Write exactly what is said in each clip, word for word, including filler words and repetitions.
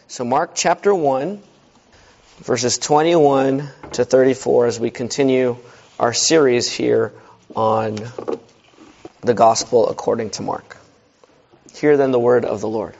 So Mark chapter one, verses twenty-one to thirty-four, as we continue our series here on the gospel according to Mark. Hear then the word of the Lord.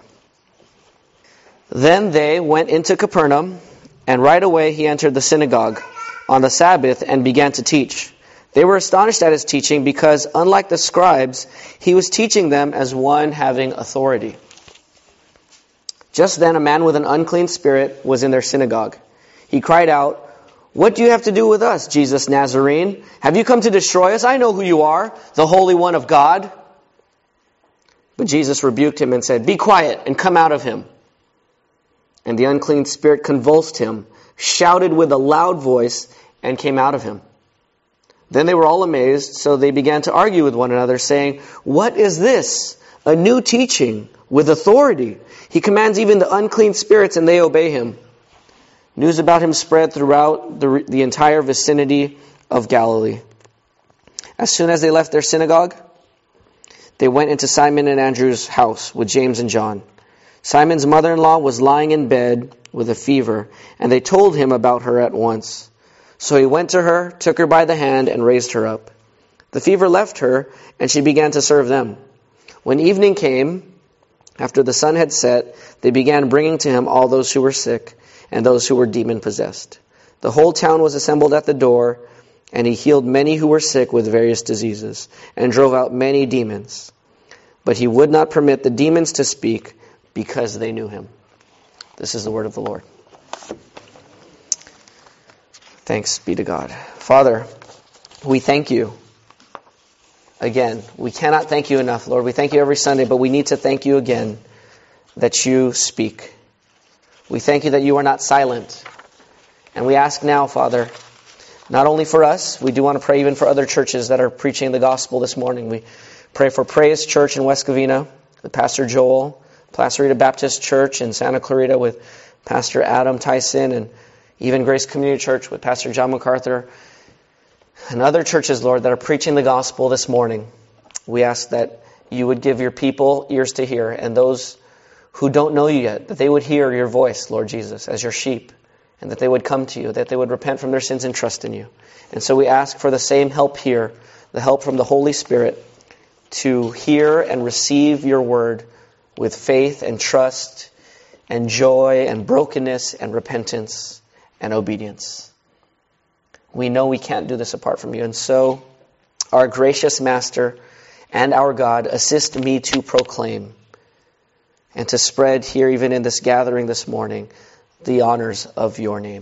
Then they went into Capernaum, and right away he entered the synagogue on the Sabbath and began to teach. They were astonished at his teaching because, unlike the scribes, he was teaching them as one having authority. Just then a man with an unclean spirit was in their synagogue. He cried out, "What do you have to do with us, Jesus Nazarene? Have you come to destroy us? I know who you are, the Holy One of God." But Jesus rebuked him and said, "Be quiet and come out of him." And the unclean spirit convulsed him, shouted with a loud voice, and came out of him. Then they were all amazed, so they began to argue with one another, saying, "What is this? A new teaching with authority. He commands even the unclean spirits, and they obey him." News about him spread throughout the, the entire vicinity of Galilee. As soon as they left their synagogue, they went into Simon and Andrew's house with James and John. Simon's mother-in-law was lying in bed with a fever, and they told him about her at once. So he went to her, took her by the hand, and raised her up. The fever left her, and she began to serve them. When evening came, after the sun had set, they began bringing to him all those who were sick and those who were demon-possessed. The whole town was assembled at the door, and he healed many who were sick with various diseases, and drove out many demons. But he would not permit the demons to speak, because they knew him. This is the word of the Lord. Thanks be to God. Father, we thank you. Again, we cannot thank you enough, Lord. We thank you every Sunday, but we need to thank you again that you speak. We thank you that you are not silent. And we ask now, Father, not only for us, we do want to pray even for other churches that are preaching the gospel this morning. We pray for Praise Church in West Covina with Pastor Joel, Placerita Baptist Church in Santa Clarita with Pastor Adam Tyson, and even Grace Community Church with Pastor John MacArthur, and other churches, Lord, that are preaching the gospel this morning. We ask that you would give your people ears to hear, and those who don't know you yet, that they would hear your voice, Lord Jesus, as your sheep, and that they would come to you, that they would repent from their sins and trust in you. And so we ask for the same help here, the help from the Holy Spirit, to hear and receive your word with faith and trust and joy and brokenness and repentance and obedience. We know we can't do this apart from you. And so, our gracious Master and our God, assist me to proclaim and to spread here, even in this gathering this morning, the honors of your name.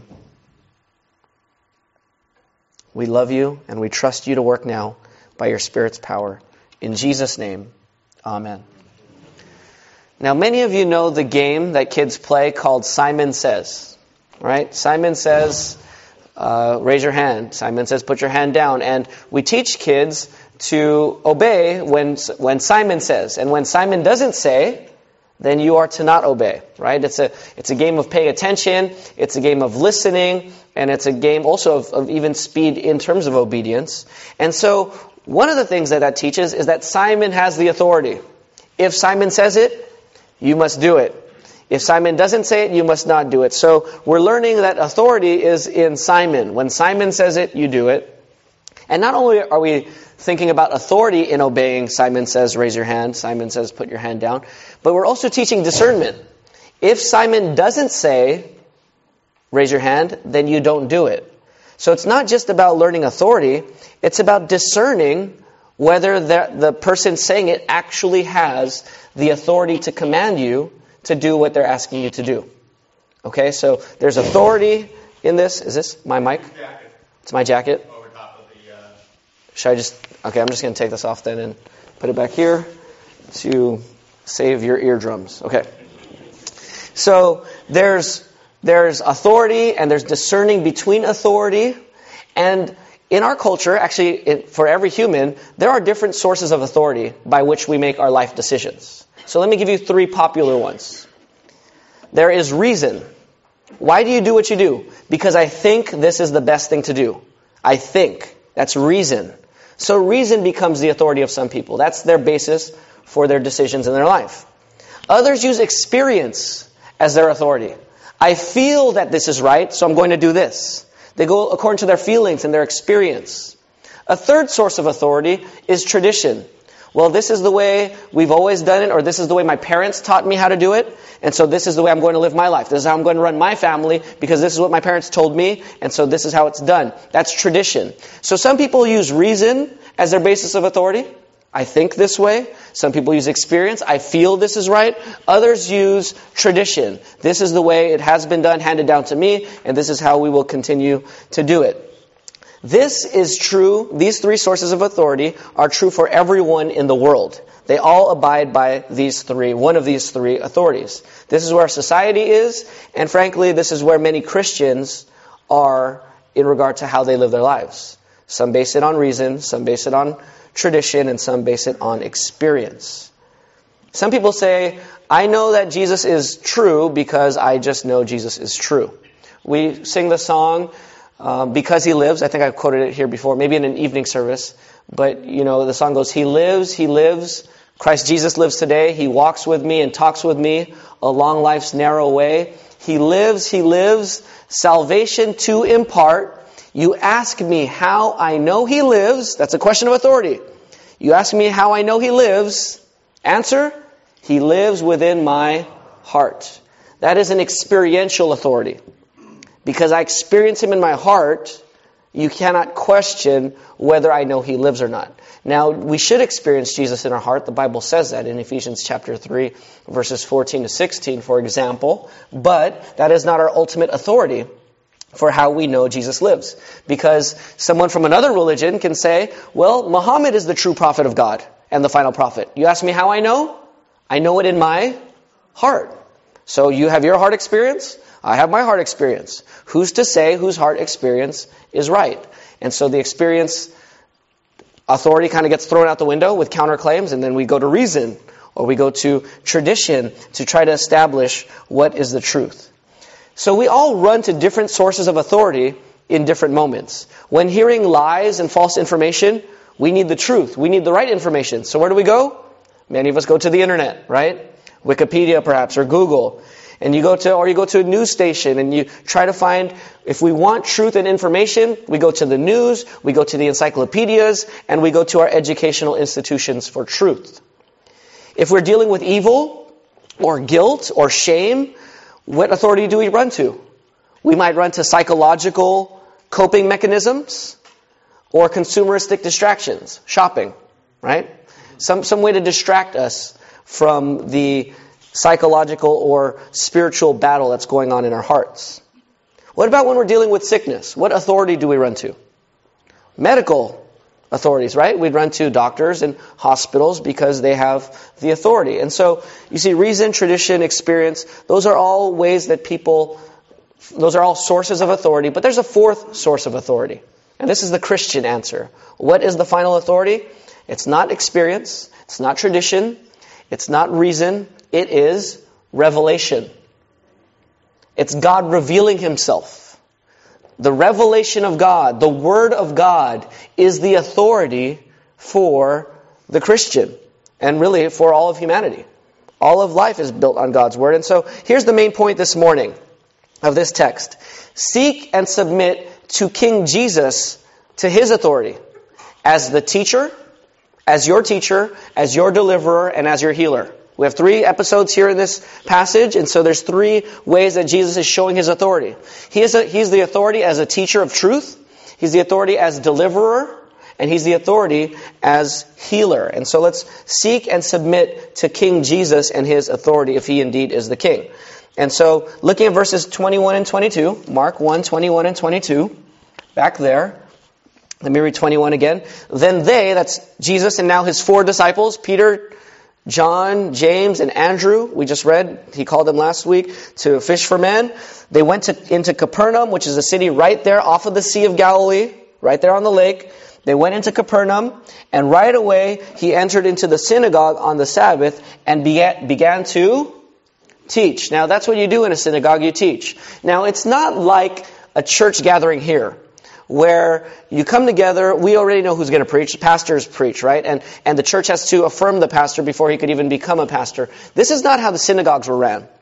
We love you and we trust you to work now by your Spirit's power. In Jesus' name, amen. Now, many of you know the game that kids play called Simon Says, right? Simon Says, uh, raise your hand. Simon Says, put your hand down. And we teach kids to obey when when Simon says. And when Simon doesn't say, then you are to not obey, right? It's a it's a game of paying attention. It's a game of listening. And it's a game also of, of even speed in terms of obedience. And so one of the things that that teaches is that Simon has the authority. If Simon says it, you must do it. If Simon doesn't say it, you must not do it. So we're learning that authority is in Simon. When Simon says it, you do it. And not only are we thinking about authority in obeying, Simon says, raise your hand. Simon says, put your hand down. But we're also teaching discernment. If Simon doesn't say, raise your hand, then you don't do it. So it's not just about learning authority. It's about discerning whether the, the person saying it actually has the authority to command you to do what they're asking you to do. Okay, so there's authority in this. Is this my mic? Jacket. It's my jacket. Over top of the... Uh... Should I just... Okay, I'm just going to take this off then and put it back here to save your eardrums. Okay. So there's there's authority and there's discerning between authority. And in our culture, actually, it, for every human, there are different sources of authority by which we make our life decisions. So let me give you three popular ones. There is reason. Why do you do what you do? Because I think this is the best thing to do. I think. That's reason. So reason becomes the authority of some people. That's their basis for their decisions in their life. Others use experience as their authority. I feel that this is right, so I'm going to do this. They go according to their feelings and their experience. A third source of authority is tradition. Well, this is the way we've always done it, or this is the way my parents taught me how to do it, and so this is the way I'm going to live my life. This is how I'm going to run my family, because this is what my parents told me, and so this is how it's done. That's tradition. So some people use reason as their basis of authority. I think this way. Some people use experience. I feel this is right. Others use tradition. This is the way it has been done, handed down to me, and this is how we will continue to do it. This is true. These three sources of authority are true for everyone in the world. They all abide by these three, one of these three authorities. This is where society is, and frankly, this is where many Christians are in regard to how they live their lives. Some base it on reason, some base it on tradition, and some base it on experience. Some people say, I know that Jesus is true because I just know Jesus is true. We sing the song, um, Because He Lives. I think I've quoted it here before, maybe in an evening service. But, you know, the song goes, He lives, He lives. Christ Jesus lives today. He walks with me and talks with me along life's narrow way. He lives, He lives. Salvation to impart. You ask me how I know He lives. That's a question of authority. You ask me how I know He lives. Answer, He lives within my heart. That is an experiential authority. Because I experience Him in my heart, you cannot question whether I know He lives or not. Now, we should experience Jesus in our heart. The Bible says that in Ephesians chapter three, verses fourteen to sixteen, for example. But that is not our ultimate authority for how we know Jesus lives. Because someone from another religion can say, well, Muhammad is the true prophet of God and the final prophet. You ask me how I know? I know it in my heart. So you have your heart experience, I have my heart experience. Who's to say whose heart experience is right? And so the experience authority kind of gets thrown out the window with counterclaims, and then we go to reason, or we go to tradition to try to establish what is the truth. So we all run to different sources of authority in different moments. When hearing lies and false information, we need the truth. We need the right information. So where do we go? Many of us go to the internet, right? Wikipedia perhaps, or Google. And you go to, or you go to a news station and you try to find, if we want truth and information, we go to the news, we go to the encyclopedias, and we go to our educational institutions for truth. If we're dealing with evil, or guilt, or shame, what authority do we run to? We might run to psychological coping mechanisms or consumeristic distractions, shopping, right? Some some way to distract us from the psychological or spiritual battle that's going on in our hearts. What about when we're dealing with sickness? What authority do we run to? Medical authorities, right? We'd run to doctors and hospitals because they have the authority. And so, you see, reason, tradition, experience, those are all ways that people, those are all sources of authority. But there's a fourth source of authority. And this is the Christian answer. What is the final authority? It's not experience. It's not tradition. It's not reason. It is revelation. It's God revealing Himself. The revelation of God, the Word of God, is the authority for the Christian, and really for all of humanity. All of life is built on God's Word. And so here's the main point this morning of this text. Seek and submit to King Jesus, to His authority, as the teacher, as your teacher, as your deliverer, and as your healer. We have three episodes here in this passage, and so there's three ways that Jesus is showing His authority. He is a, He's the authority as a teacher of truth, He's the authority as deliverer, and He's the authority as healer. And so let's seek and submit to King Jesus and His authority, if He indeed is the King. And so, looking at verses twenty-one and twenty-two, Mark one, twenty-one and twenty-two, back there. Let me read twenty-one again. Then they, that's Jesus and now His four disciples, Peter, John, James, and Andrew, we just read, he called them last week to fish for men. They went to, into Capernaum, which is a city right there off of the Sea of Galilee, right there on the lake. They went into Capernaum, and right away he entered into the synagogue on the Sabbath and began, began to teach. Now that's what you do in a synagogue, you teach. Now it's not like a church gathering here, where you come together, we already know who's going to preach. Pastors preach, right? And and the church has to affirm the pastor before he could even become a pastor. This is not how the synagogues were ran.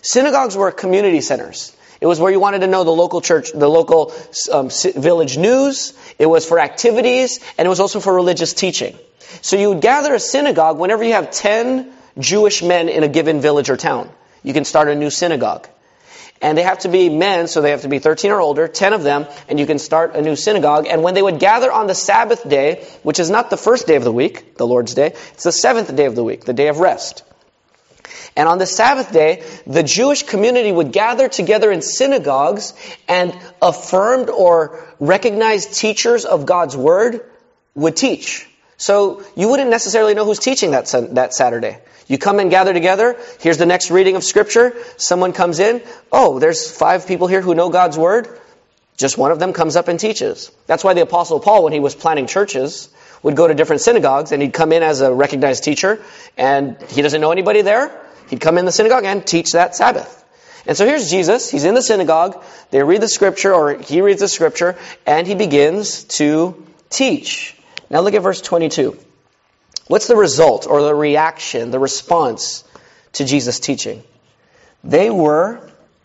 Synagogues were community centers. It was where you wanted to know the local church, the local um, village news. It was for activities, and it was also for religious teaching. So you would gather a synagogue whenever you have ten Jewish men in a given village or town. You can start a new synagogue. And they have to be men, so they have to be thirteen or older, ten of them, and you can start a new synagogue. And when they would gather on the Sabbath day, which is not the first day of the week, the Lord's Day, it's the seventh day of the week, the day of rest. And on the Sabbath day, the Jewish community would gather together in synagogues, and affirmed or recognized teachers of God's Word would teach. So you wouldn't necessarily know who's teaching that that Saturday. You come and gather together, here's the next reading of Scripture, someone comes in, oh, there's five people here who know God's Word, just one of them comes up and teaches. That's why the Apostle Paul, when he was planning churches, would go to different synagogues, and he'd come in as a recognized teacher, and he doesn't know anybody there. He'd come in the synagogue and teach that Sabbath. And so here's Jesus. He's in the synagogue. They read the Scripture, or he reads the Scripture, and he begins to teach. Now look at verse twenty-two. What's the result, or the reaction, the response to Jesus' teaching? They were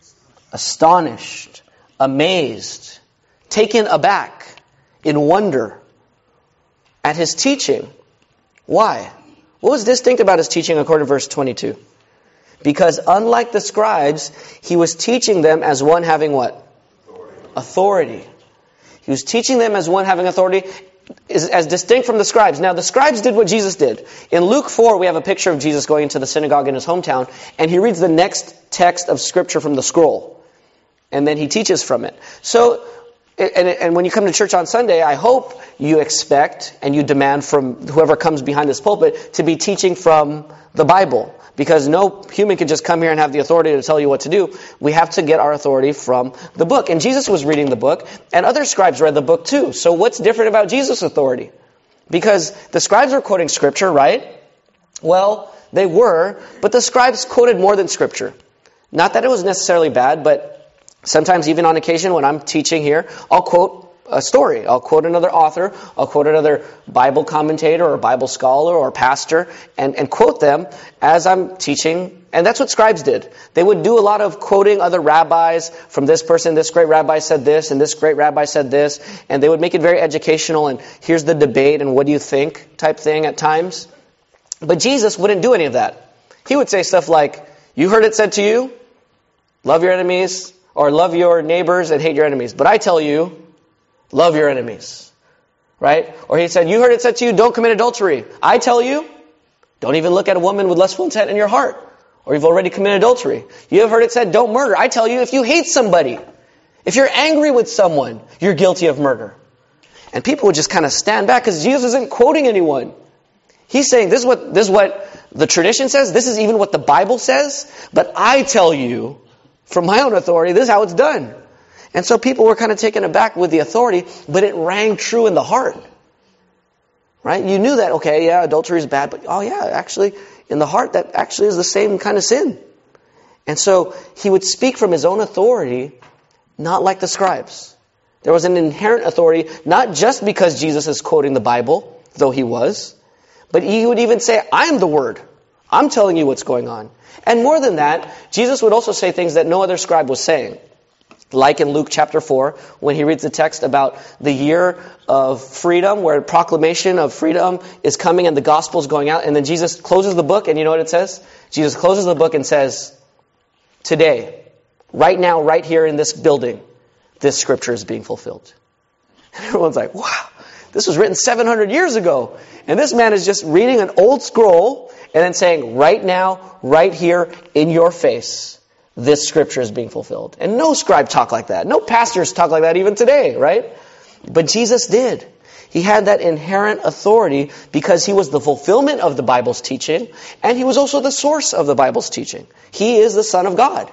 astonished, amazed, taken aback, in wonder at his teaching. Why? What was distinct about his teaching according to verse twenty-two? Because unlike the scribes, he was teaching them as one having what? Authority. Authority. He was teaching them as one having authority, is as distinct from the scribes. Now, the scribes did what Jesus did. In Luke four, we have a picture of Jesus going into the synagogue in his hometown, and he reads the next text of Scripture from the scroll. And then he teaches from it. So, and, and when you come to church on Sunday, I hope you expect and you demand from whoever comes behind this pulpit to be teaching from the Bible. Because no human can just come here and have the authority to tell you what to do. We have to get our authority from the book. And Jesus was reading the book, and other scribes read the book too. So what's different about Jesus' authority? Because the scribes were quoting Scripture, right? Well, they were, but the scribes quoted more than Scripture. Not that it was necessarily bad, but sometimes even on occasion when I'm teaching here, I'll quote a story. I'll quote another author, I'll quote another Bible commentator or Bible scholar or pastor, and, and quote them as I'm teaching. And that's what scribes did. They would do a lot of quoting other rabbis from this person, this great rabbi said this, and this great rabbi said this, and they would make it very educational, and here's the debate, and what do you think type thing at times. But Jesus wouldn't do any of that. He would say stuff like, you heard it said to you, love your enemies, or love your neighbors and hate your enemies. But I tell you, love your enemies. Right? Or he said, you heard it said to you, don't commit adultery. I tell you, don't even look at a woman with lustful intent in your heart, or you've already committed adultery. You have heard it said, don't murder. I tell you, if you hate somebody, if you're angry with someone, you're guilty of murder. And people would just kind of stand back because Jesus isn't quoting anyone. He's saying, this is what, this is what the tradition says. This is even what the Bible says. But I tell you, from my own authority, this is how it's done. And so people were kind of taken aback with the authority, but it rang true in the heart. Right? You knew that, okay, yeah, adultery is bad, but oh yeah, actually, in the heart, that actually is the same kind of sin. And so he would speak from his own authority, not like the scribes. There was an inherent authority, not just because Jesus is quoting the Bible, though he was, but he would even say, I'm the Word. I'm telling you what's going on. And more than that, Jesus would also say things that no other scribe was saying. Like in Luke chapter four, when he reads the text about the year of freedom, where proclamation of freedom is coming and the gospel is going out. And then Jesus closes the book, and you know what it says? Jesus closes the book and says, today, right now, right here in this building, this scripture is being fulfilled. And everyone's like, wow, this was written seven hundred years ago. And this man is just reading an old scroll and then saying, right now, right here, in your face, this scripture is being fulfilled. And no scribe talk like that. No pastors talk like that even today, right? But Jesus did. He had that inherent authority because he was the fulfillment of the Bible's teaching, and he was also the source of the Bible's teaching. He is the Son of God.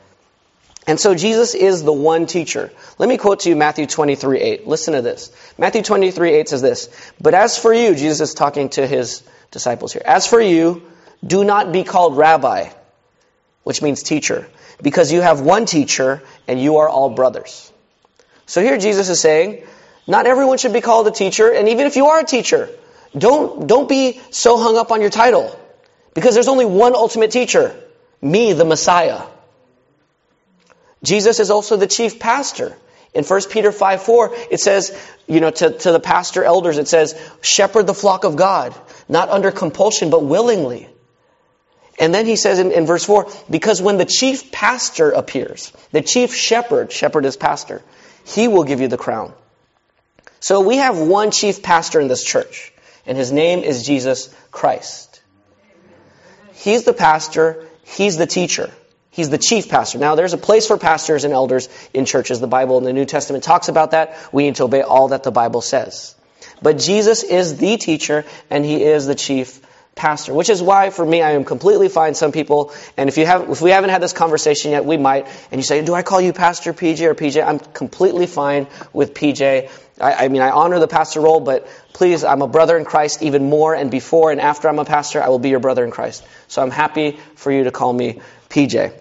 And so Jesus is the one teacher. Let me quote to you Matthew twenty-three eight. Listen to this. Matthew twenty-three eight says this, but as for you, Jesus is talking to his disciples here, as for you, do not be called rabbi, which means teacher, because you have one teacher and you are all brothers. So here Jesus is saying, not everyone should be called a teacher, and even if you are a teacher, don't, don't be so hung up on your title, because there's only one ultimate teacher, me, the Messiah. Jesus is also the chief pastor. In First Peter five four, it says, you know, to, to the pastor elders, it says, shepherd the flock of God, not under compulsion, but willingly. And then he says in, in verse four, because when the chief pastor appears, the chief shepherd, shepherd is pastor, he will give you the crown. So we have one chief pastor in this church, and his name is Jesus Christ. He's the pastor, he's the teacher. He's the chief pastor. Now, there's a place for pastors and elders in churches. The Bible in the New Testament talks about that. We need to obey all that the Bible says. But Jesus is the teacher, and he is the chief pastor, which is why, for me, I am completely fine. Some people, and if you have, if we haven't had this conversation yet, we might, and you say, do I call you Pastor P J or P J? I'm completely fine with P J. I, I mean, I honor the pastor role, but please, I'm a brother in Christ even more, and before and after I'm a pastor, I will be your brother in Christ. So I'm happy for you to call me P J.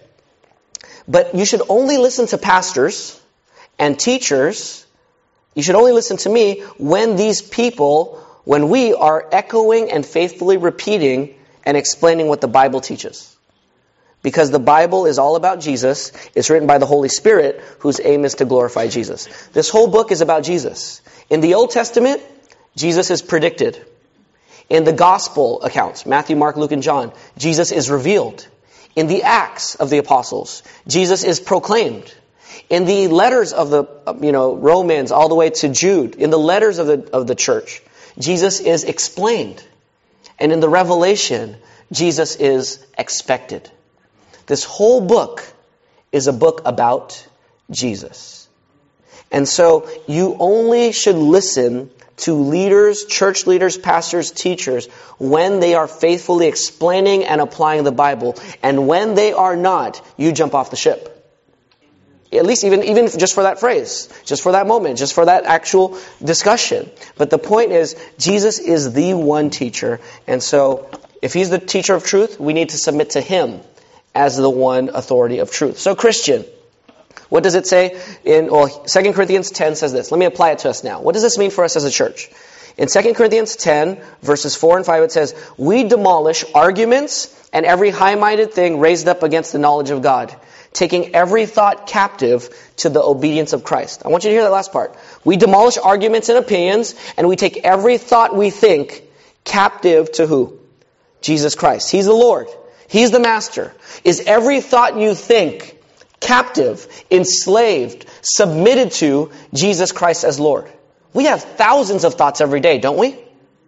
But you should only listen to pastors and teachers. You should only listen to me when these people, when we are echoing and faithfully repeating and explaining what the Bible teaches. Because the Bible is all about Jesus. It's written by the Holy Spirit, whose aim is to glorify Jesus. This whole book is about Jesus. In the Old Testament, Jesus is predicted. In the Gospel accounts, Matthew, Mark, Luke, and John, Jesus is revealed. In the Acts of the Apostles, Jesus is proclaimed. In the letters of the, you know, Romans all the way to Jude, in the letters of the of the church, Jesus is explained. And in the Revelation, Jesus is expected. This whole book is a book about Jesus. And so you only should listen to leaders, church leaders, pastors, teachers, when they are faithfully explaining and applying the Bible. And when they are not, you jump off the ship. At least even, even just for that phrase, just for that moment, just for that actual discussion. But the point is, Jesus is the one teacher. And so, if he's the teacher of truth, we need to submit to him as the one authority of truth. So, Christian, what does it say in, well, Second Corinthians ten says this. Let me apply it to us now. What does this mean for us as a church? In Second Corinthians ten, verses four and five, it says, we demolish arguments and every high-minded thing raised up against the knowledge of God, taking every thought captive to the obedience of Christ. I want you to hear that last part. We demolish arguments and opinions, and we take every thought we think captive to who? Jesus Christ. He's the Lord. He's the Master. Is every thought you think captive, enslaved, submitted to Jesus Christ as Lord? We have thousands of thoughts every day, don't we?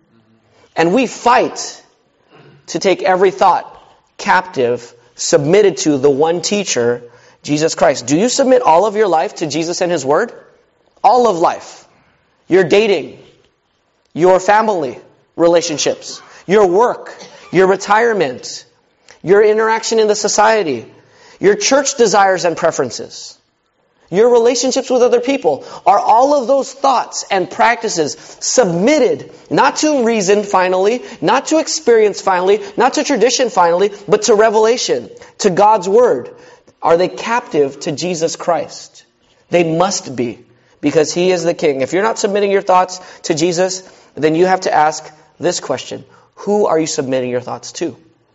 And we fight to take every thought captive, submitted to the one teacher, Jesus Christ. Do you submit all of your life to Jesus and His Word? All of life. Your dating, your family relationships, your work, your retirement, your interaction in the society, your church desires and preferences, your relationships with other people. Are all of those thoughts and practices submitted not to reason finally, not to experience finally, not to tradition finally, but to revelation, to God's Word? Are they captive to Jesus Christ? They must be, because He is the King. If you're not submitting your thoughts to Jesus, then you have to ask this question. Who are you submitting your thoughts to?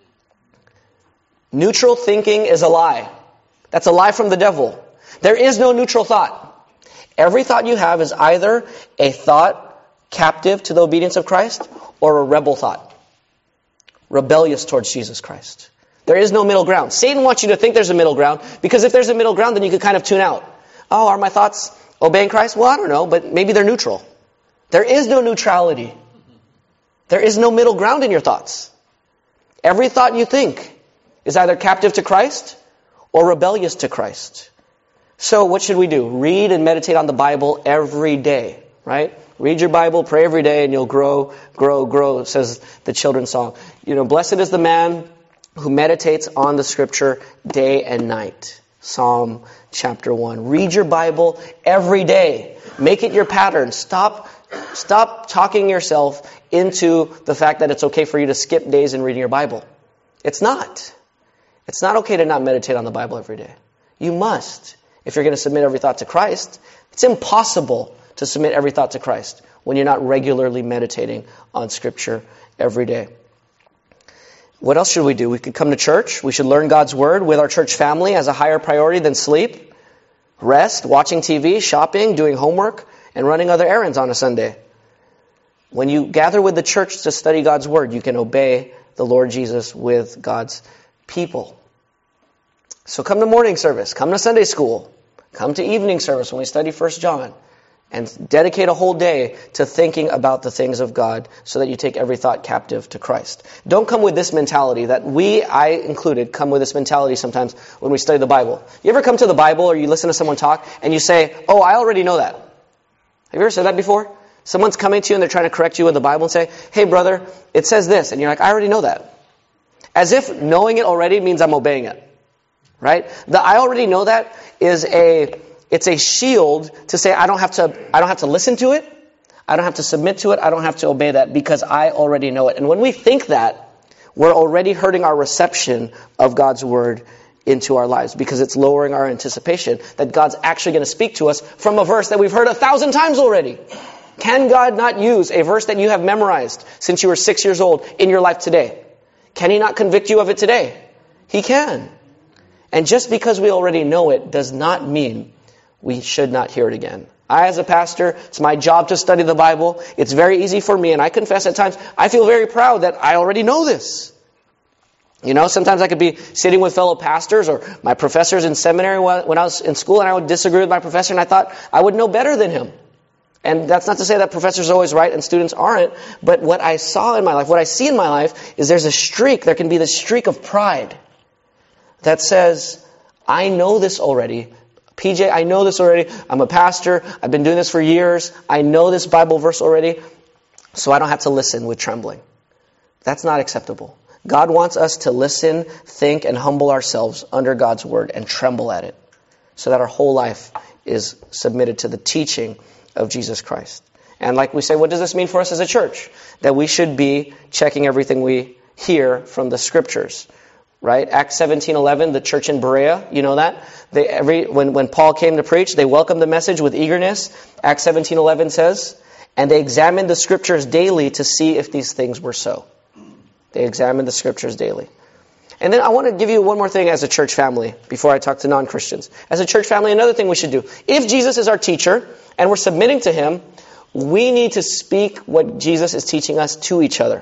Neutral thinking is a lie. That's a lie from the devil. There is no neutral thought. Every thought you have is either a thought captive to the obedience of Christ or a rebel thought, rebellious towards Jesus Christ. There is no middle ground. Satan wants you to think there's a middle ground, because if there's a middle ground, then you could kind of tune out. Oh, are my thoughts obeying Christ? Well, I don't know, but maybe they're neutral. There is no neutrality. There is no middle ground in your thoughts. Every thought you think is either captive to Christ or rebellious to Christ. So what should we do? Read and meditate on the Bible every day, right? Read your Bible, pray every day, and you'll grow, grow, grow, says the children's song. You know, blessed is the man who meditates on the Scripture day and night. Psalm chapter one. Read your Bible every day. Make it your pattern. Stop, stop talking yourself into the fact that it's okay for you to skip days in reading your Bible. It's not. It's not okay to not meditate on the Bible every day. You must. If you're going to submit every thought to Christ, it's impossible to submit every thought to Christ when you're not regularly meditating on Scripture every day. What else should we do? We could come to church. We should learn God's Word with our church family as a higher priority than sleep. Rest, watching T V, shopping, doing homework, and running other errands on a Sunday. When you gather with the church to study God's Word, you can obey the Lord Jesus with God's people. So come to morning service, come to Sunday school, come to evening service when we study First John, and dedicate a whole day to thinking about the things of God so that you take every thought captive to Christ. Don't come with this mentality that we, I included, come with this mentality sometimes when we study the Bible. You ever come to the Bible or you listen to someone talk and you say, oh, I already know that. Have you ever said that before? Someone's coming to you and they're trying to correct you with the Bible and say, hey brother, it says this. And you're like, I already know that. As if knowing it already means I'm obeying it. Right? The I already know that is a, it's a shield to say I don't have to, I don't have to listen to it. I don't have to submit to it. I don't have to obey that because I already know it. And when we think that, we're already hurting our reception of God's Word into our lives because it's lowering our anticipation that God's actually going to speak to us from a verse that we've heard a thousand times already. Can God not use a verse that you have memorized since you were six years old in your life today? Can He not convict you of it today? He can. And just because we already know it does not mean we should not hear it again. I, as a pastor, it's my job to study the Bible. It's very easy for me, and I confess at times, I feel very proud that I already know this. You know, sometimes I could be sitting with fellow pastors or my professors in seminary when I was in school, and I would disagree with my professor, and I thought I would know better than him. And that's not to say that professors are always right and students aren't, but what I saw in my life, what I see in my life, is there's a streak, there can be this streak of pride that says, I know this already. P J, I know this already. I'm a pastor. I've been doing this for years. I know this Bible verse already, so I don't have to listen with trembling. That's not acceptable. God wants us to listen, think, and humble ourselves under God's Word and tremble at it so that our whole life is submitted to the teaching of Jesus Christ. And like we say, what does this mean for us as a church? That we should be checking everything we hear from the Scriptures. Right? Acts seventeen eleven, the church in Berea, you know that? They every when, when Paul came to preach, they welcomed the message with eagerness. Acts seventeen eleven says, and they examined the Scriptures daily to see if these things were so. They examined the Scriptures daily. And then I want to give you one more thing as a church family before I talk to non-Christians. As a church family, another thing we should do. If Jesus is our teacher and we're submitting to Him, we need to speak what Jesus is teaching us to each other.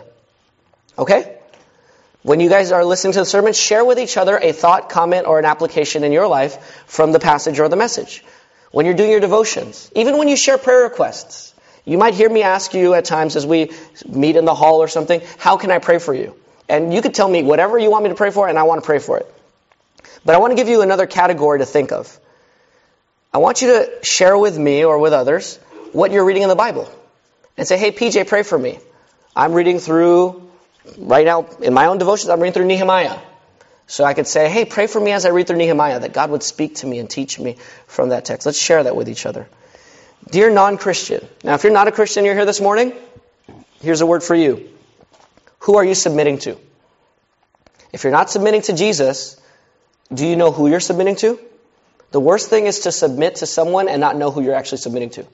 Okay? When you guys are listening to the sermon, share with each other a thought, comment, or an application in your life from the passage or the message. When you're doing your devotions, even when you share prayer requests, you might hear me ask you at times as we meet in the hall or something, how can I pray for you? And you could tell me whatever you want me to pray for, and I want to pray for it. But I want to give you another category to think of. I want you to share with me or with others what you're reading in the Bible. And say, hey, P J, pray for me. I'm reading through... Right now, in my own devotions, I'm reading through Nehemiah. So I could say, hey, pray for me as I read through Nehemiah, that God would speak to me and teach me from that text. Let's share that with each other. Dear non-Christian. Now, if you're not a Christian, you're here this morning, here's a word for you. Who are you submitting to? If you're not submitting to Jesus, do you know who you're submitting to? The worst thing is to submit to someone and not know who you're actually submitting to.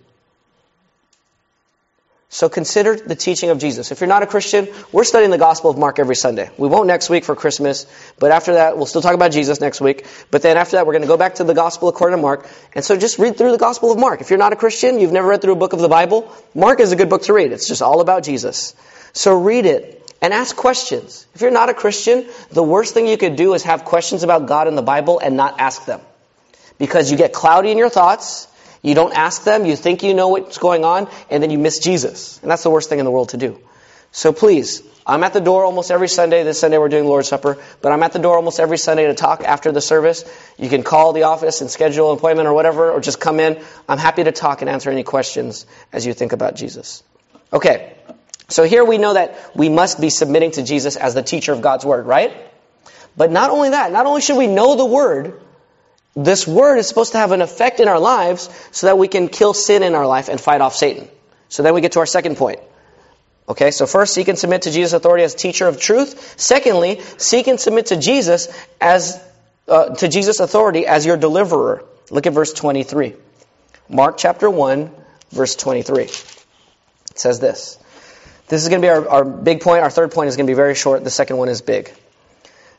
So consider the teaching of Jesus. If you're not a Christian, we're studying the Gospel of Mark every Sunday. We won't next week for Christmas, but after that, we'll still talk about Jesus next week. But then after that, we're going to go back to the Gospel according to Mark. And so just read through the Gospel of Mark. If you're not a Christian, you've never read through a book of the Bible, Mark is a good book to read. It's just all about Jesus. So read it and ask questions. If you're not a Christian, the worst thing you could do is have questions about God in the Bible and not ask them. Because you get cloudy in your thoughts. You don't ask them, you think you know what's going on, and then you miss Jesus. And that's the worst thing in the world to do. So please, I'm at the door almost every Sunday. This Sunday we're doing Lord's Supper. But I'm at the door almost every Sunday to talk after the service. You can call the office and schedule an appointment or whatever, or just come in. I'm happy to talk and answer any questions as you think about Jesus. Okay, so here we know that we must be submitting to Jesus as the teacher of God's Word, right? But not only that, not only should we know the Word, this Word is supposed to have an effect in our lives so that we can kill sin in our life and fight off Satan. So then we get to our second point. Okay, so first, seek and submit to Jesus' authority as teacher of truth. Secondly, seek and submit to Jesus as uh, to Jesus' authority as your deliverer. Look at verse twenty-three. Mark chapter one, verse twenty-three. It says this. This is going to be our, our big point. Our third point is going to be very short. The second one is big.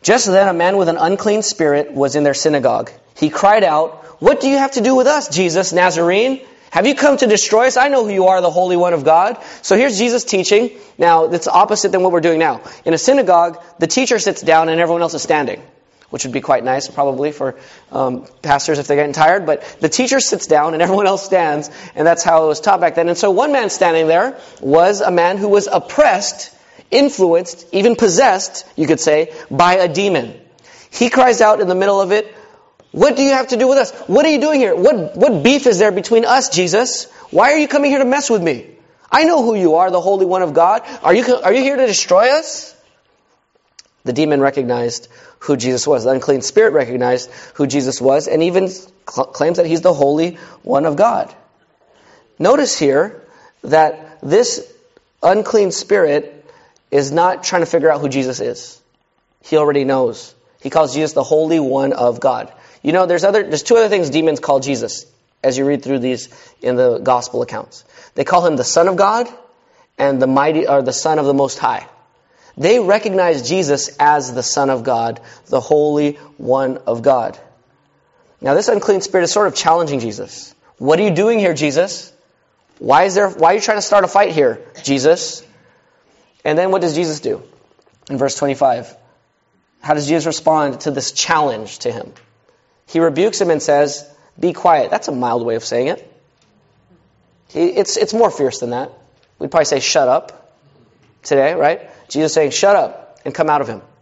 Just then a man with an unclean spirit was in their synagogue. He cried out, "What do you have to do with us, Jesus, Nazarene? Have you come to destroy us? I know who you are, the Holy One of God." So here's Jesus teaching. Now, it's opposite than what we're doing now. In a synagogue, the teacher sits down and everyone else is standing, which would be quite nice, probably, for um, pastors if they're getting tired. But the teacher sits down and everyone else stands, and that's how it was taught back then. And so one man standing there was a man who was oppressed, influenced, even possessed, you could say, by a demon. He cries out in the middle of it, "What do you have to do with us? What are you doing here? What, what beef is there between us, Jesus? Why are you coming here to mess with me? I know who you are, the Holy One of God. Are you, are you here to destroy us?" The demon recognized who Jesus was. The unclean spirit recognized who Jesus was, and even cl- claims that he's the Holy One of God. Notice here that this unclean spirit is not trying to figure out who Jesus is. He already knows. He calls Jesus the Holy One of God. You know, there's other, there's two other things demons call Jesus as you read through these in the gospel accounts. They call him the Son of God and the mighty, or the Son of the Most High. They recognize Jesus as the Son of God, the Holy One of God. Now, this unclean spirit is sort of challenging Jesus. What are you doing here, Jesus? Why is there? Why are you trying to start a fight here, Jesus? And then what does Jesus do? In verse twenty-five, how does Jesus respond to this challenge to him? He rebukes him and says, "Be quiet." That's a mild way of saying it. He, it's, it's more fierce than that. We'd probably say, "Shut up," today, right? Jesus saying, "Shut up," and come out of him.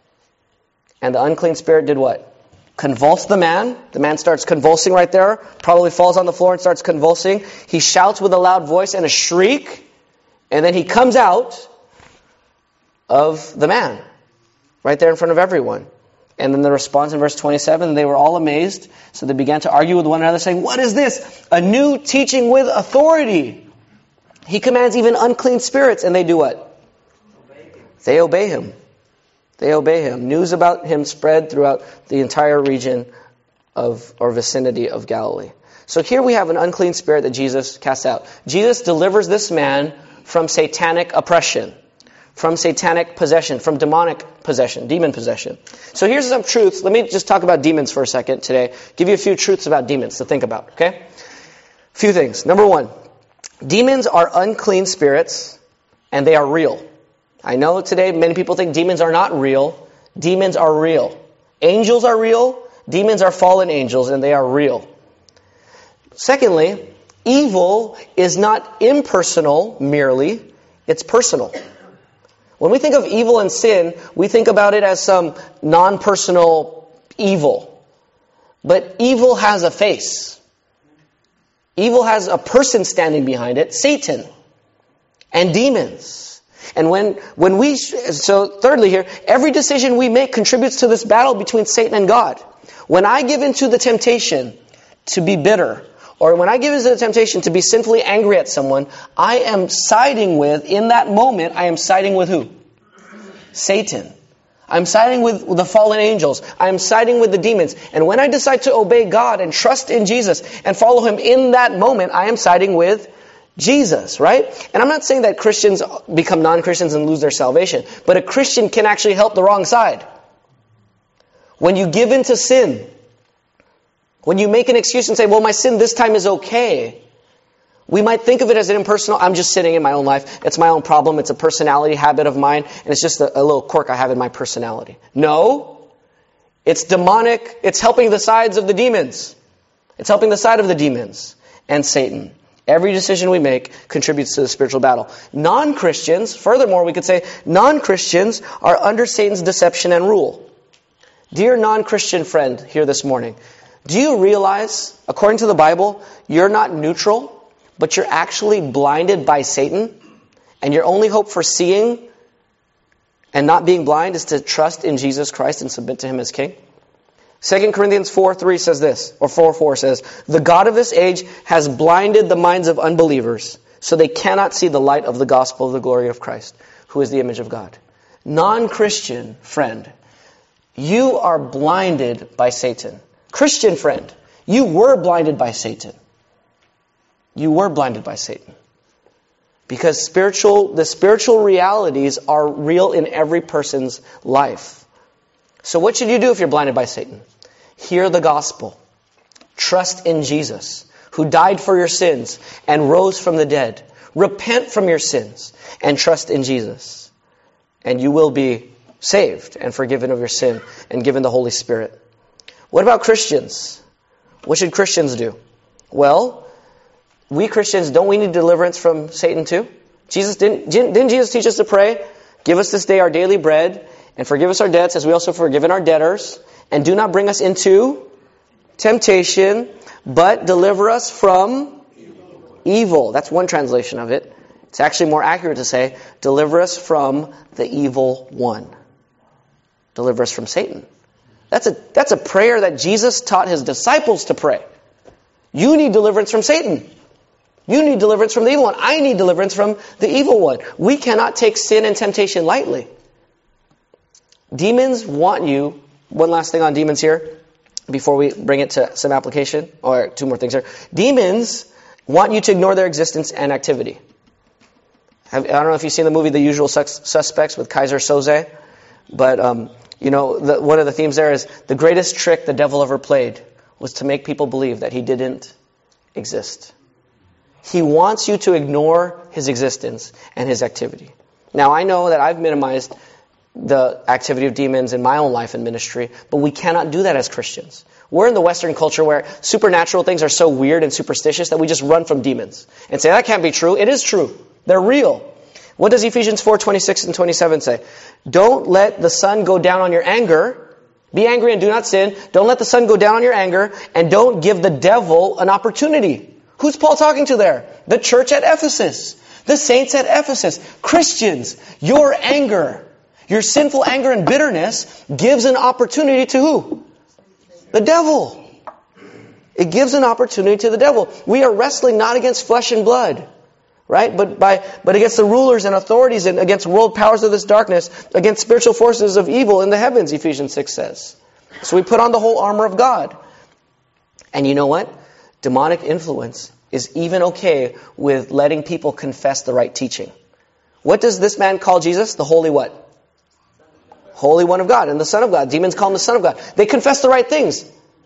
And the unclean spirit did what? Convulsed the man. The man starts convulsing right there. Probably falls on the floor and starts convulsing. He shouts with a loud voice and a shriek. And then he comes out of the man. Right there in front of everyone. And then the response in verse twenty-seven, they were all amazed. So they began to argue with one another, saying, "What is this? A new teaching with authority. He commands even unclean spirits." And they do what? They obey him. They obey him. News about him spread throughout the entire region of or vicinity of Galilee. So here we have an unclean spirit that Jesus casts out. Jesus delivers this man from satanic oppression, from satanic possession, from demonic possession, demon possession. So here's some truths. Let me just talk about demons for a second today. Give you a few truths about demons to think about, okay? A few things. Number one, demons are unclean spirits, and they are real. I know today many people think demons are not real. Demons are real. Angels are real. Demons are fallen angels, and they are real. Secondly, evil is not impersonal merely. It's personal. When we think of evil and sin, we think about it as some non-personal evil. But evil has a face. Evil has a person standing behind it, Satan, and demons. And when when we, so thirdly here, every decision we make contributes to this battle between Satan and God. When I give into the temptation to be bitter, or when I give into the temptation to be sinfully angry at someone, I am siding with, in that moment, I am siding with who? Satan. I'm siding with the fallen angels. I'm siding with the demons. And when I decide to obey God and trust in Jesus and follow Him in that moment, I am siding with Jesus, right? And I'm not saying that Christians become non-Christians and lose their salvation, but a Christian can actually help the wrong side. When you give in to sin, when you make an excuse and say, well, my sin this time is okay, we might think of it as an impersonal, I'm just sitting in my own life, it's my own problem, it's a personality habit of mine, and it's just a, a little quirk I have in my personality. No, it's demonic, it's helping the sides of the demons. It's helping the side of the demons and Satan. Every decision we make contributes to the spiritual battle. Non-Christians, furthermore, we could say, non-Christians are under Satan's deception and rule. Dear non-Christian friend here this morning, do you realize, according to the Bible, you're not neutral, but you're actually blinded by Satan? And your only hope for seeing and not being blind is to trust in Jesus Christ and submit to Him as King? Second Corinthians four three says this, or four four says, the God of this age has blinded the minds of unbelievers, so they cannot see the light of the gospel of the glory of Christ, who is the image of God. Non-Christian friend, you are blinded by Satan. Christian friend, you were blinded by Satan. You were blinded by Satan. Because spiritual, the spiritual realities are real in every person's life. So what should you do if you're blinded by Satan? Hear the gospel. Trust in Jesus, who died for your sins and rose from the dead. Repent from your sins and trust in Jesus. And you will be saved and forgiven of your sin and given the Holy Spirit. What about Christians? What should Christians do? Well, we Christians, don't we need deliverance from Satan too? Jesus didn't, didn't Jesus teach us to pray? Give us this day our daily bread and forgive us our debts as we also forgiven our debtors. And do not bring us into temptation, but deliver us from evil. That's one translation of it. It's actually more accurate to say, deliver us from the evil one. Deliver us from Satan. That's a, that's a prayer that Jesus taught his disciples to pray. You need deliverance from Satan. You need deliverance from the evil one. I need deliverance from the evil one. We cannot take sin and temptation lightly. Demons want you, one last thing on demons here, before we bring it to some application, or two more things here. Demons want you to ignore their existence and activity. I don't know if you've seen the movie The Usual Suspects with Kaiser Soze, but um, you know, the, one of the themes there is the greatest trick the devil ever played was to make people believe that he didn't exist. He wants you to ignore his existence and his activity. Now, I know that I've minimized the activity of demons in my own life and ministry, but we cannot do that as Christians. We're in the Western culture where supernatural things are so weird and superstitious that we just run from demons and say, that can't be true. It is true. They're real. What does Ephesians four twenty-six and twenty-seven say? Don't let the sun go down on your anger. Be angry and do not sin. Don't let the sun go down on your anger, and don't give the devil an opportunity. Who's Paul talking to there? The church at Ephesus. The saints at Ephesus. Christians, your anger, your sinful anger and bitterness gives an opportunity to who? The devil. It gives an opportunity to the devil. We are wrestling not against flesh and blood, right? But by but against the rulers and authorities and against world powers of this darkness, against spiritual forces of evil in the heavens, Ephesians six says. So we put on the whole armor of God. And you know what? Demonic influence is even okay with letting people confess the right teaching. What does this man call Jesus? The Holy what? Holy One of God and the Son of God. Demons call him the Son of God. They confess the right things.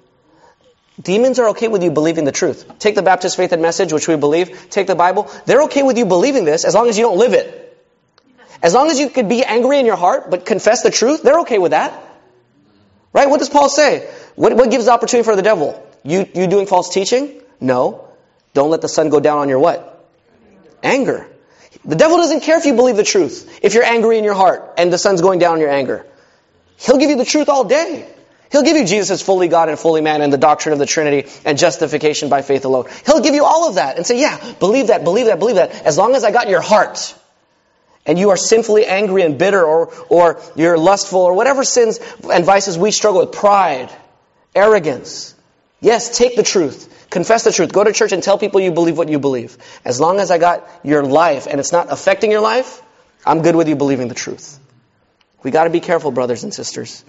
Demons are okay with you believing the truth. Take the Baptist Faith and Message, which we believe. Take the Bible. They're okay with you believing this as long as you don't live it. As long as you could be angry in your heart but confess the truth, they're okay with that. Right? What does Paul say? What, what gives the opportunity for the devil? You, you doing false teaching? No. Don't let the sun go down on your what? Anger. The devil doesn't care if you believe the truth. If you're angry in your heart and the sun's going down on your anger. He'll give you the truth all day. He'll give you Jesus as fully God and fully man and the doctrine of the Trinity and justification by faith alone. He'll give you all of that and say, yeah, believe that, believe that, believe that. As long as I got your heart and you are sinfully angry and bitter or, or you're lustful or whatever sins and vices we struggle with, pride, arrogance. Yes, take the truth. Confess the truth. Go to church and tell people you believe what you believe. As long as I got your life and it's not affecting your life, I'm good with you believing the truth. We got to be careful, brothers and sisters.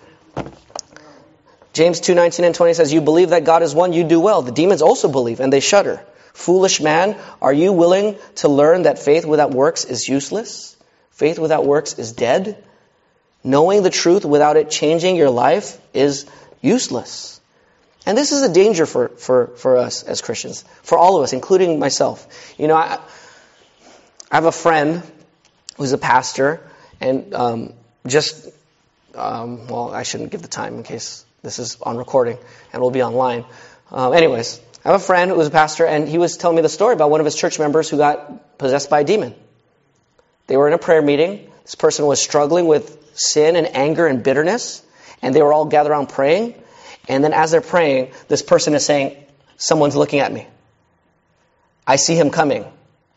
James two nineteen and twenty says, you believe that God is one, you do well. The demons also believe and they shudder. Foolish man, are you willing to learn that faith without works is useless? Faith without works is dead. Knowing the truth without it changing your life is useless. And this is a danger for, for, for us as Christians, for all of us, including myself. You know, I, I have a friend who's a pastor, and um, just, um, well, I shouldn't give the time in case this is on recording and will be online. Um, anyways, I have a friend who was a pastor, and he was telling me the story about one of his church members who got possessed by a demon. They were in a prayer meeting. This person was struggling with sin and anger and bitterness, and they were all gathered around praying. And then as they're praying, this person is saying, someone's looking at me. I see him coming.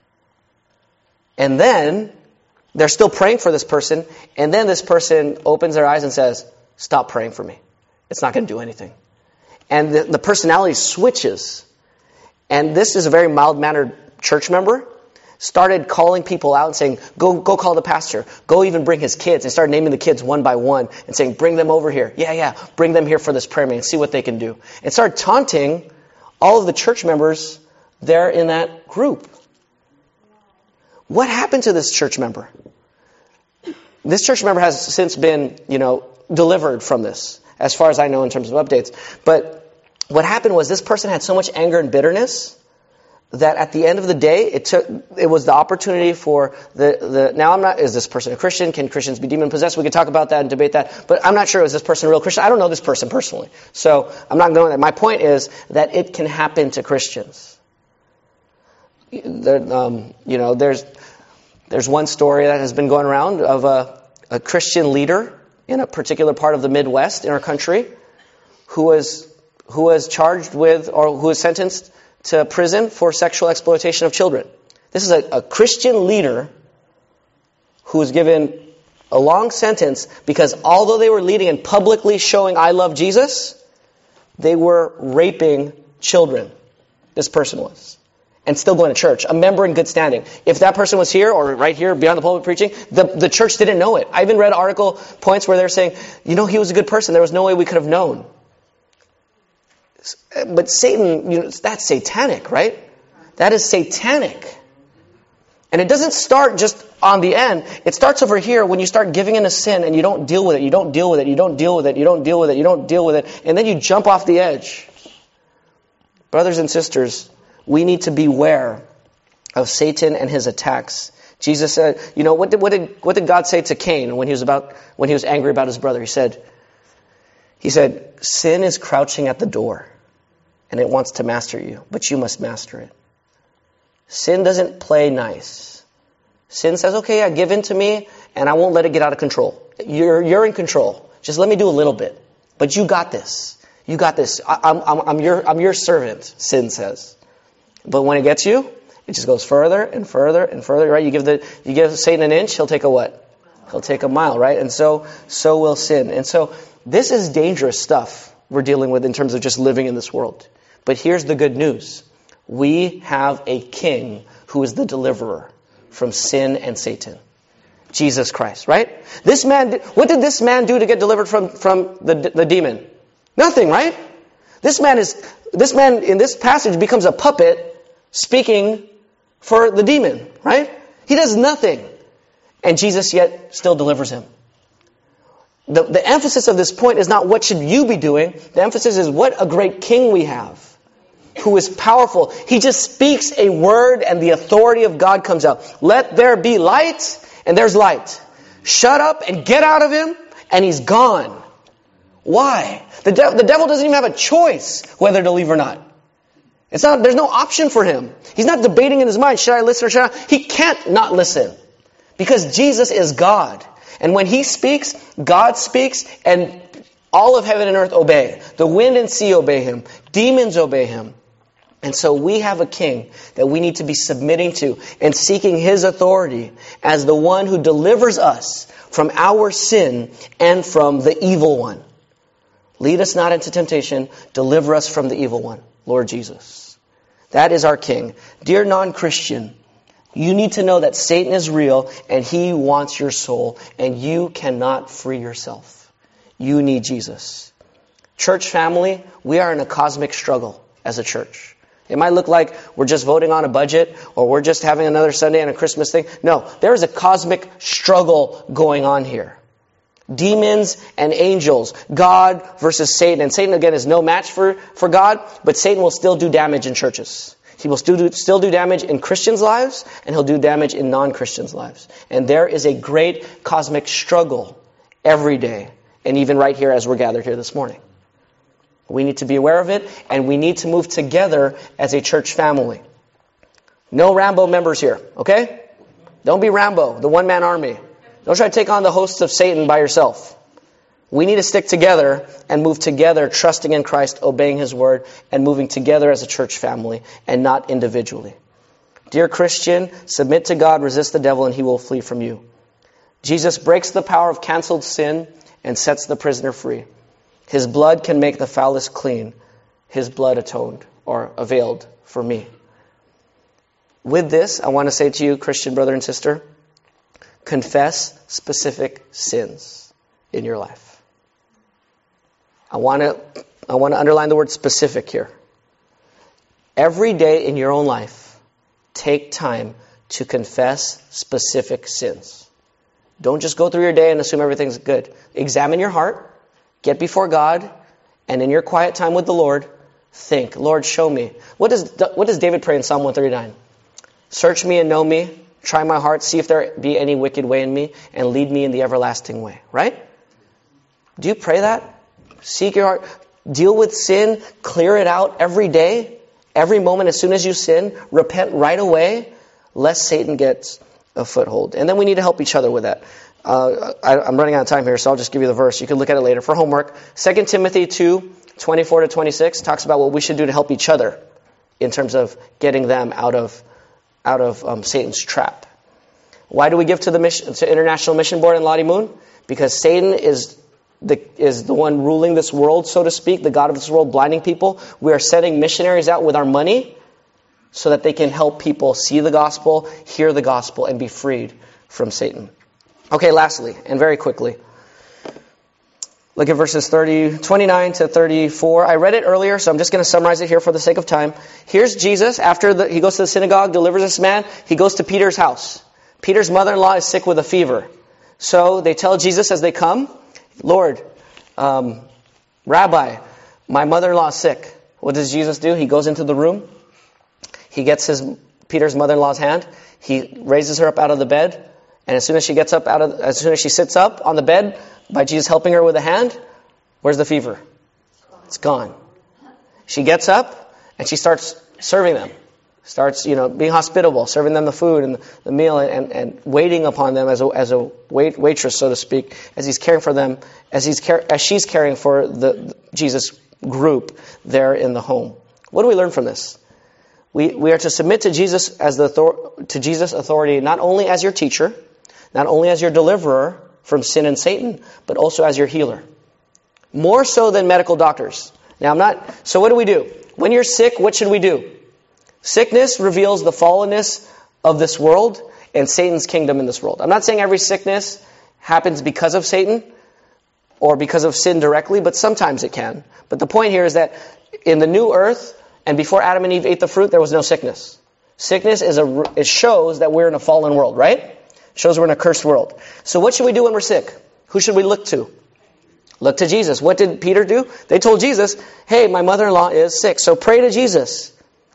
And then they're still praying for this person. And then this person opens their eyes and says, stop praying for me. It's not going to do anything. And the, the personality switches. And this is a very mild-mannered church member. Started calling people out and saying, go go call the pastor. Go even bring his kids. And started naming the kids one by one and saying, bring them over here. Yeah, yeah, bring them here for this prayer meeting. See what they can do. And started taunting all of the church members there in that group. What happened to this church member? This church member has since been, you know, delivered from this, as far as I know in terms of updates. But what happened was this person had so much anger and bitterness that at the end of the day, it took, it was the opportunity for the, the, now I'm not, is this person a Christian? Can Christians be demon possessed? We could talk about that and debate that, but I'm not sure, is this person a real Christian? I don't know this person personally. So I'm not going there. My point is that it can happen to Christians. There, um, you know, there's, there's one story that has been going around of a, a Christian leader in a particular part of the Midwest in our country who was, who was charged with, or who was sentenced to prison for sexual exploitation of children. This is a, a Christian leader who was given a long sentence because although they were leading and publicly showing I love Jesus, they were raping children. This person was. And still going to church. A member in good standing. If that person was here or right here beyond the pulpit preaching, the, the church didn't know it. I even read article points where they're saying, you know, he was a good person. There was no way we could have known. But Satan, you know, that's satanic, right? That is satanic. And it doesn't start just on the end. It starts over here when you start giving in a sin and you don't deal with it, you don't deal with it, you don't deal with it, you don't deal with it, you don't deal with it, and then you jump off the edge. Brothers and sisters, we need to beware of Satan and his attacks. Jesus said, you know, what did, what did, what did God say to Cain when he was about, when he was angry about his brother? He said, he said, sin is crouching at the door. And it wants to master you, but you must master it. Sin doesn't play nice. Sin says, okay, yeah, give in to me, and I won't let it get out of control. You're you're in control. Just let me do a little bit. But you got this. You got this. I, I'm, I'm, I'm your I'm your servant, sin says. But when it gets you, it just goes further and further and further, right? You give the you give Satan an inch, he'll take a what? He'll take a mile, right? And so so will sin. And so this is dangerous stuff we're dealing with in terms of just living in this world. But here's the good news. We have a king who is the deliverer from sin and Satan. Jesus Christ, right? This man, what did this man do to get delivered from, from the, the demon? Nothing, right? This man is, this man in this passage becomes a puppet speaking for the demon, right? He does nothing. And Jesus yet still delivers him. The, the emphasis of this point is not what should you be doing. The emphasis is what a great king we have. Who is powerful. He just speaks a word and the authority of God comes out. Let there be light, and there's light. Shut up and get out of him, and he's gone. Why? The, de- the devil doesn't even have a choice whether to leave or not. It's not. There's no option for him. He's not debating in his mind, should I listen or should I not? He can't not listen. Because Jesus is God. And when he speaks, God speaks, and all of heaven and earth obey. The wind and sea obey him. Demons obey him. And so we have a king that we need to be submitting to and seeking his authority as the one who delivers us from our sin and from the evil one. Lead us not into temptation, deliver us from the evil one, Lord Jesus. That is our king. Dear non-Christian, you need to know that Satan is real and he wants your soul and you cannot free yourself. You need Jesus. Church family, we are in a cosmic struggle as a church. It might look like we're just voting on a budget or we're just having another Sunday and a Christmas thing. No, there is a cosmic struggle going on here. Demons and angels, God versus Satan. And Satan, again, is no match for, for God, but Satan will still do damage in churches. He will still do, still do damage in Christians' lives, and he'll do damage in non-Christians' lives. And there is a great cosmic struggle every day, and even right here as we're gathered here this morning. We need to be aware of it, and we need to move together as a church family. No Rambo members here, okay? Don't be Rambo, the one-man army. Don't try to take on the hosts of Satan by yourself. We need to stick together and move together, trusting in Christ, obeying his word, and moving together as a church family, and not individually. Dear Christian, submit to God, resist the devil, and he will flee from you. Jesus breaks the power of canceled sin and sets the prisoner free. His blood can make the foulest clean. His blood atoned or availed for me. With this, I want to say to you, Christian brother and sister, confess specific sins in your life. I want to, I want to underline the word specific here. Every day in your own life, take time to confess specific sins. Don't just go through your day and assume everything's good. Examine your heart, get before God, and in your quiet time with the Lord, think, Lord, show me. What does, what does David pray in Psalm one thirty-nine? Search me and know me, try my heart, see if there be any wicked way in me, and lead me in the everlasting way. Right? Do you pray that? Seek your heart. Deal with sin, clear it out every day, every moment as soon as you sin, repent right away, lest Satan gets a foothold. And then we need to help each other with that. Uh, I, I'm running out of time here, so I'll just give you the verse. You can look at it later for homework. Second Timothy two, twenty-four to twenty-six talks about what we should do to help each other in terms of getting them out of out of um, Satan's trap. Why do we give to the mission, to International Mission Board and Lottie Moon? Because Satan is the is the one ruling this world, so to speak, the God of this world, blinding people. We are sending missionaries out with our money so that they can help people see the gospel, hear the gospel, and be freed from Satan. Okay, lastly, and very quickly, look at verses thirty, twenty-nine to thirty-four. I read it earlier, so I'm just going to summarize it here for the sake of time. Here's Jesus. After the, he goes to the synagogue, delivers this man. He goes to Peter's house. Peter's mother-in-law is sick with a fever. So they tell Jesus as they come, Lord, um, Rabbi, my mother-in-law is sick. What does Jesus do? He goes into the room. He gets his Peter's mother-in-law's hand. He raises her up out of the bed. And as soon as she gets up out of, as soon as she sits up on the bed, by Jesus helping her with a hand, where's the fever? It's gone. She gets up and she starts serving them. Starts, you know, being hospitable, serving them the food and the meal, and, and waiting upon them as a as a wait, waitress, so to speak, as he's caring for them, as he's care, as she's caring for the, the Jesus group there in the home. What do we learn from this? We we are to submit to Jesus as the to Jesus' authority, not only as your teacher, not only as your deliverer from sin and Satan, but also as your healer. More so than medical doctors. Now I'm not, so what do we do? When you're sick, what should we do? Sickness reveals the fallenness of this world and Satan's kingdom in this world. I'm not saying every sickness happens because of Satan or because of sin directly, but sometimes it can. But the point here is that in the new earth and before Adam and Eve ate the fruit, there was no sickness. Sickness is a, it shows that we're in a fallen world, right? It shows we're in a cursed world. So what should we do when we're sick? Who should we look to? Look to Jesus. What did Peter do? They told Jesus, hey, my mother-in-law is sick, so pray to Jesus.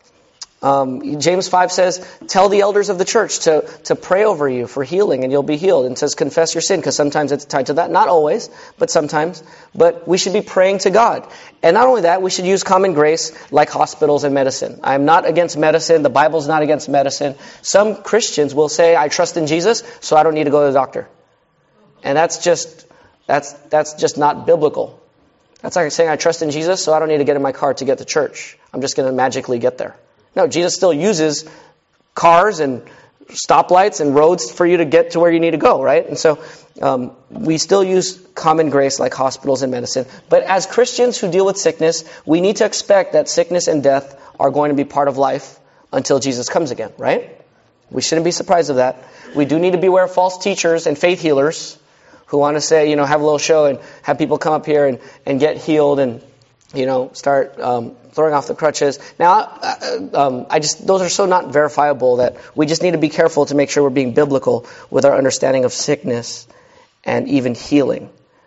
Um, James five says, tell the elders of the church to, to pray over you for healing and you'll be healed. And it says, confess your sin, because sometimes it's tied to that. Not always, but sometimes. But we should be praying to God. And not only that, we should use common grace like hospitals and medicine. I'm not against medicine. The Bible's not against medicine. Some Christians will say, I trust in Jesus, so I don't need to go to the doctor. And that's just, that's, that's just not biblical. That's like saying, I trust in Jesus, so I don't need to get in my car to get to church. I'm just going to magically get there. No, Jesus still uses cars and stoplights and roads for you to get to where you need to go, right? And so um, we still use common grace like hospitals and medicine. But as Christians who deal with sickness, we need to expect that sickness and death are going to be part of life until Jesus comes again, right? We shouldn't be surprised of that. We do need to beware of false teachers and faith healers who want to say, you know, have a little show and have people come up here and, and get healed and, you know, start um, throwing off the crutches. Now, uh, um, I just those are so not verifiable that we just need to be careful to make sure we're being biblical with our understanding of sickness and even healing.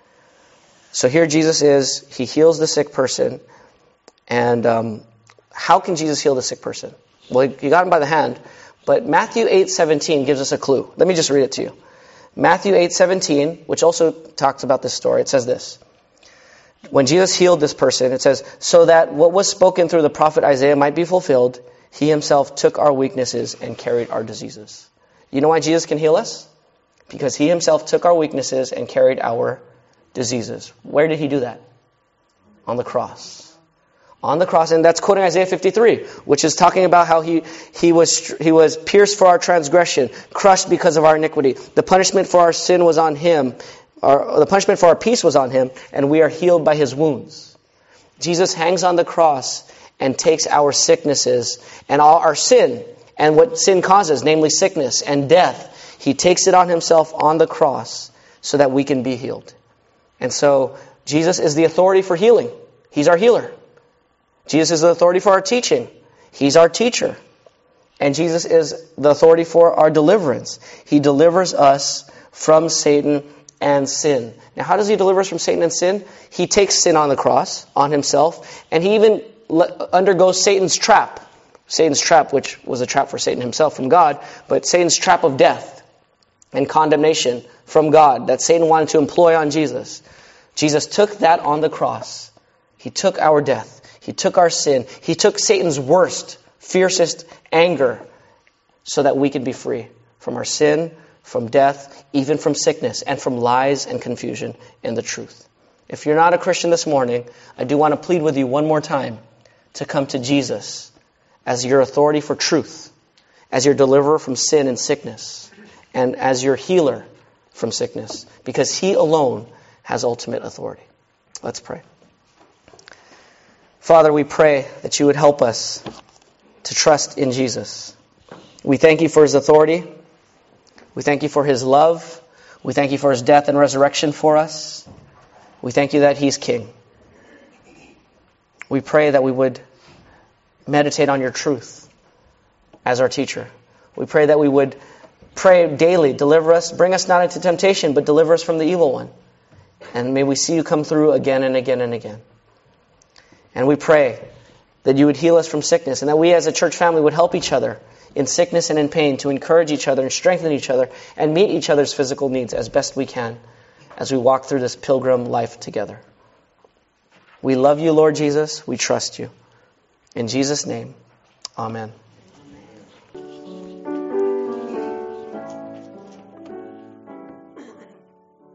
So here Jesus is, he heals the sick person. And um, how can Jesus heal the sick person? Well, he got him by the hand. But Matthew eight seventeen gives us a clue. Let me just read it to you. Matthew eight seventeen, which also talks about this story, it says this. When Jesus healed this person, it says, so that what was spoken through the prophet Isaiah might be fulfilled, he himself took our weaknesses and carried our diseases. You know why Jesus can heal us? Because he himself took our weaknesses and carried our diseases. Where did he do that? On the cross. On the cross, and that's quoting Isaiah fifty-three, which is talking about how he, he was he was pierced for our transgression, crushed because of our iniquity. The punishment for our sin was on him. Our, the punishment for our peace was on him, and we are healed by his wounds. Jesus hangs on the cross and takes our sicknesses and all our sin and what sin causes, namely sickness and death. He takes it on himself on the cross so that we can be healed. And so Jesus is the authority for healing. He's our healer. Jesus is the authority for our teaching. He's our teacher. And Jesus is the authority for our deliverance. He delivers us from Satan and sin. Now, how does he deliver us from Satan and sin? He takes sin on the cross, on himself, and he even undergoes Satan's trap. Satan's trap, which was a trap for Satan himself from God, but Satan's trap of death and condemnation from God that Satan wanted to employ on Jesus. Jesus took that on the cross. He took our death. He took our sin. He took Satan's worst, fiercest anger so that we could be free from our sin, from death, even from sickness, and from lies and confusion in the truth. If you're not a Christian this morning, I do want to plead with you one more time to come to Jesus as your authority for truth, as your deliverer from sin and sickness, and as your healer from sickness, because he alone has ultimate authority. Let's pray. Father, we pray that you would help us to trust in Jesus. We thank you for his authority. We thank you for his love. We thank you for his death and resurrection for us. We thank you that he's king. We pray that we would meditate on your truth as our teacher. We pray that we would pray daily, deliver us, bring us not into temptation, but deliver us from the evil one. And may we see you come through again and again and again. And we pray that you would heal us from sickness, and that we as a church family would help each other in sickness and in pain, to encourage each other and strengthen each other and meet each other's physical needs as best we can as we walk through this pilgrim life together. We love you, Lord Jesus. We trust you. In Jesus' name, amen.